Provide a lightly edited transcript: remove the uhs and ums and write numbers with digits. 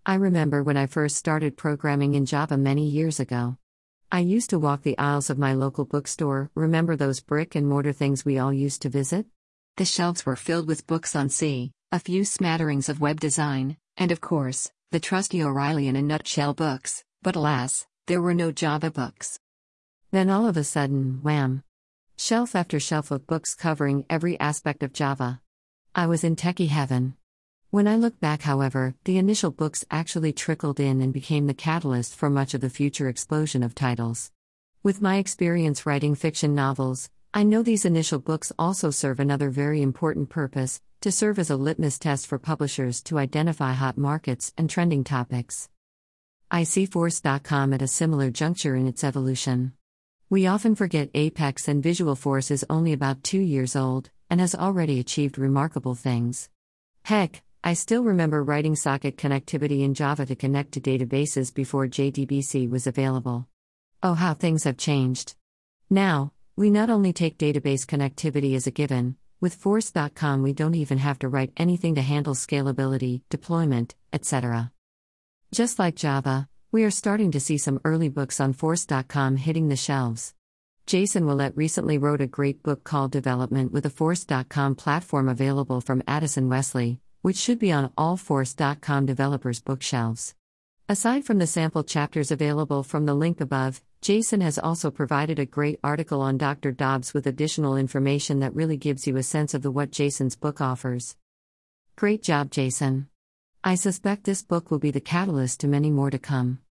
I remember when I first started programming in Java many years ago. I used to walk the aisles of my local bookstore. Remember those brick and mortar things we all used to visit? The shelves were filled with books on C, a few smatterings of web design, and of course, the trusty O'Reilly in a nutshell books, but alas, there were no Java books. Then all of a sudden, wham! Shelf after shelf of books covering every aspect of Java. I was in techie heaven. When I look back, however, the initial books actually trickled in and became the catalyst for much of the future explosion of titles. With my experience writing fiction novels, I know these initial books also serve another very important purpose: to serve as a litmus test for publishers to identify hot markets and trending topics. I see Force.com at a similar juncture in its evolution. We often forget Apex and Visual Force is only about 2 years old, and has already achieved remarkable things. Heck, I still remember writing socket connectivity in Java to connect to databases before JDBC was available. Oh, how things have changed. Now, we not only take database connectivity as a given, with Force.com we don't even have to write anything to handle scalability, deployment, etc. Just like Java, we are starting to see some early books on Force.com hitting the shelves. Jason Willett recently wrote a great book called Development with a Force.com platform available from Addison Wesley, which should be on all Force.com developers' bookshelves. Aside from the sample chapters available from the link above, Jason has also provided a great article on Dr. Dobbs with additional information that really gives you a sense of what Jason's book offers. Great job, Jason. I suspect this book will be the catalyst to many more to come.